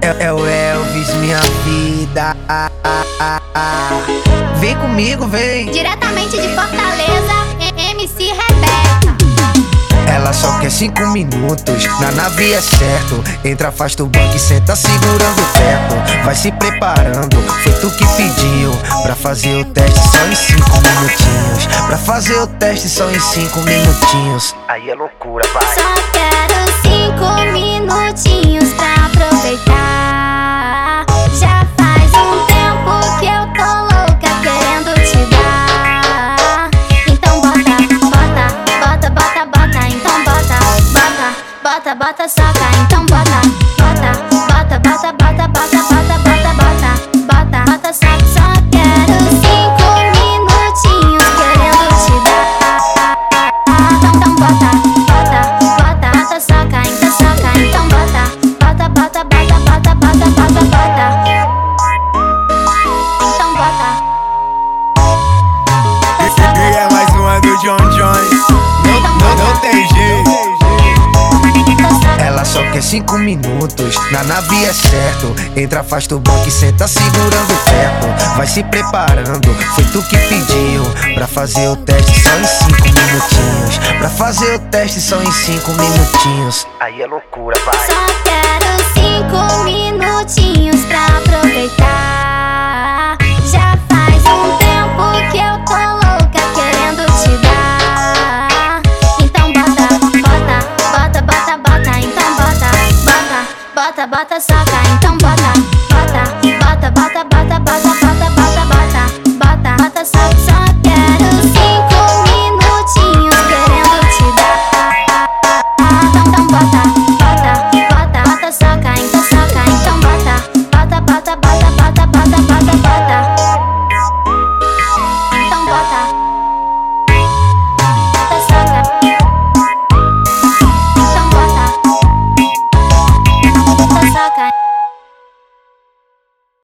É o Elvis, minha vida. Vem comigo, vem. Diretamente de Fortaleza, MC Rebeca. Ela só quer 5 minutos, na nave é certo. Entra, afasta o banco e senta segurando o teto. Vai se preparando, foi tu que pediu pra fazer o teste só em 5 minutinhos. Pra fazer o teste só em 5 minutinhos. Aí é loucura, vai. Só quero 5 minutinhos pra aproveitar. Já faz um tempo que eu tô louca querendo te dar. Então bota, bota, bota, bota, bota. Então bota, bota, bota, bota, soca. Então bota, bota, bota, bota, bota, bota, bota, bota, bota, bota, bota, soca. Só quero 5 minutinhos querendo te dar. Então bota, bota, bota, bota, soca. Então soca. Então bota, bota, bota, bota, bota, bota, bota, bota. Então bota. E é mais uma do John John. Não tem jeito. Ela só quer 5 minutos, na nave é certo. Entra, afasta o banco e senta segurando o teto. Vai se preparando, foi tu que pediu pra fazer o teste só em 5 minutinhos. Pra fazer o teste só em 5 minutinhos. Aí é loucura, vai. Só quero 5 minutinhos pra aproveitar. Já faz um tempo que eu tô louca querendo te dar. Então bota, bota, bota, bota, bota. Então bota, bota, bota, bota, soca. Então bota, bota, bota, bota, bota, bota, bota, bota, bota, bota, bota, soca. Só quero 5 minutinhos querendo te dar. Então bota, bota, bota, bota, soca. Então soca. Então bota, bota, bota, bota, bota, bota, bota, bota.